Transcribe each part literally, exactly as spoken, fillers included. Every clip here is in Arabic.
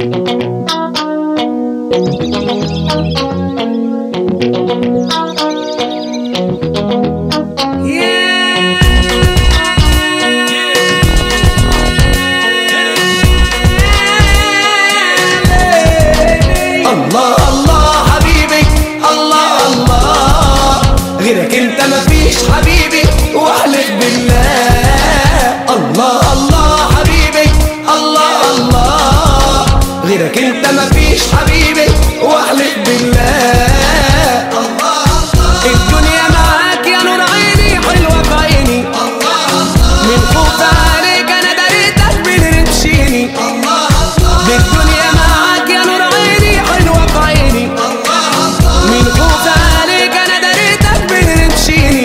غيرك انت مفيش حبيبي واحلف بالله. الله الله حبيبي الله الله، غيرك انت مفيش حبيبي واحلف بالله. الدنيا معاك يا نور عيني حلوة في عيني، من خوف عليك انا دريتك بترمشيني. الدنيا معاك يا نور عيني حلوة في عيني، من خوف عليك انا دريتك بترمشيني.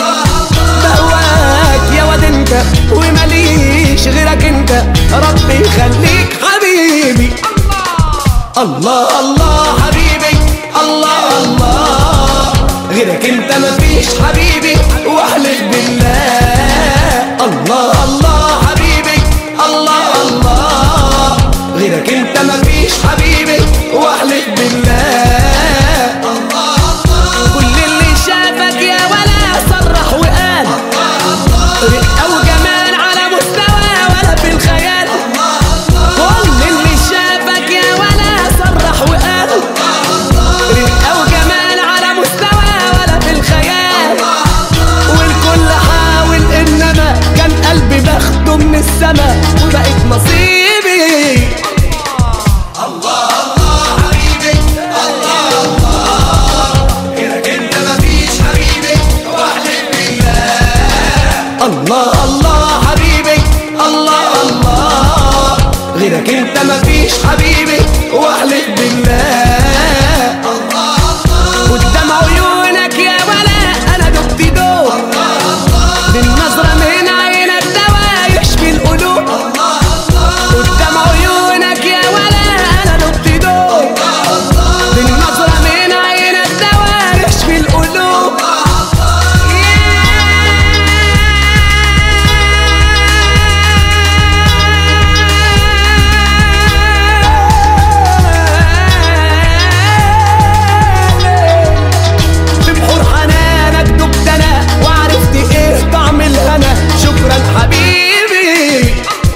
بهواك يا واد انت وماليش غيرك انت، ربي يخليك حبيبي. الله الله حبيبي الله الله، غيرك انت مفيش حبيبي واحلف بالله. الله الله حبيبي الله الله، غيرك انت مفيش حبيبي واحلف بالله. كل اللي شافك يا ولا صرح وقال، رقة وجمال على مستوى ولا في الخيال. كل اللي شافك يا ولا صرح وقال، رقة وجمال على مستوى ولا في الخيال. والكل حاول انما كان قلبي باخده من السما وبقيت نصيبي. الله الله حبيبي الله الله، غيرك انت مفيش حبيبي واحلف بالله. الله الله حبيبي الله الله، غيرك انت مفيش حبيبي واحلف بالله. قدام عيونك يا ولا انا دبت دوب، بالنظرة من عينك دوا يشفي القلوب. قدام عيونك يا ولا انا دبت دوب، بالنظرة من عينك دوا يشفي القلوب. ببحور حنانك دبت انا وعرفت ايه طعم الهنا، شكرا حبيبي.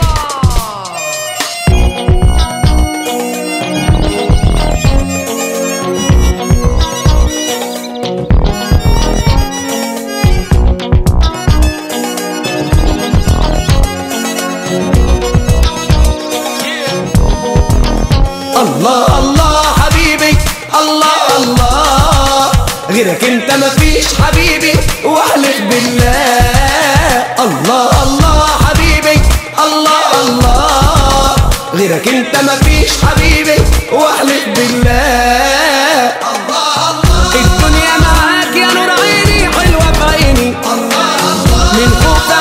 الله الله حبيبي الله الله، غيرك انت مفيش حبيبي واحلف بالله. الله الله حبيبي الله الله، غيرك انت مفيش حبيبي واحلف بالله. الدنيا معاك يا نور عيني حلوة في عيني، من خوف